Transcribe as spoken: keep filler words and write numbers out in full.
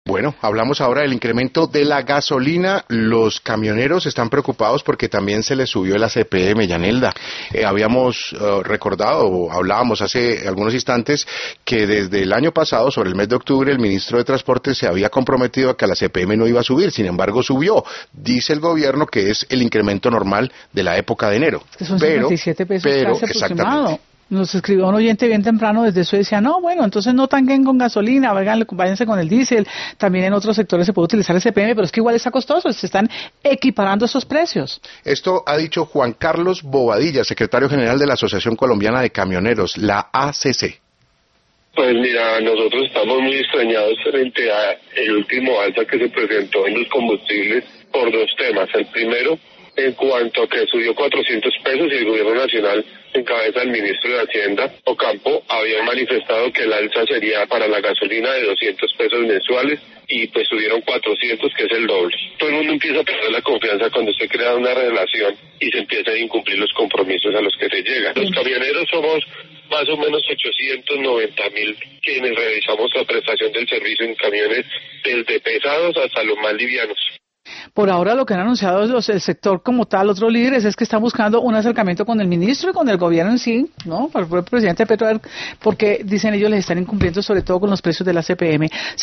Bueno, hablamos ahora del incremento de la gasolina. Los camioneros están preocupados porque también se les subió el A C P M, Yanelda. Eh, habíamos uh, recordado, o hablábamos hace algunos instantes, que desde el año pasado, sobre el mes de octubre, el ministro de Transporte se había comprometido a que el A C P M no iba a subir. Sin embargo, subió. Dice el gobierno que es el incremento normal de la época de enero. Es que son pero, cincuenta y siete pesos pero, casi aproximado. exactamente. Nos escribió un oyente bien temprano desde Suecia, no, bueno, entonces no tanquen con gasolina, váyanse, váyanse con el diésel, también en otros sectores se puede utilizar el C P M, pero es que igual está costoso, se están equiparando esos precios. Esto ha dicho Juan Carlos Bobadilla, secretario general de la Asociación Colombiana de Camioneros, la A C C. Pues mira, nosotros estamos muy extrañados frente a el último alza que se presentó en los combustibles por dos temas. El primero, en cuanto a que subió cuatrocientos pesos y el gobierno nacional, en cabeza del ministro de Hacienda, Ocampo, había manifestado que el alza sería para la gasolina de doscientos pesos mensuales y pues subieron cuatrocientos, que es el doble. Todo el mundo empieza a perder la confianza cuando se crea una relación y se empiezan a incumplir los compromisos a los que se llega. Los camioneros somos más o menos ochocientos noventa mil quienes realizamos la prestación del servicio en camiones desde pesados hasta los más livianos. Por ahora lo que han anunciado los, el sector como tal, otros líderes, es que están buscando un acercamiento con el ministro y con el gobierno en sí, ¿no? Para el presidente Petro, porque dicen ellos les están incumpliendo sobre todo con los precios de la C P M.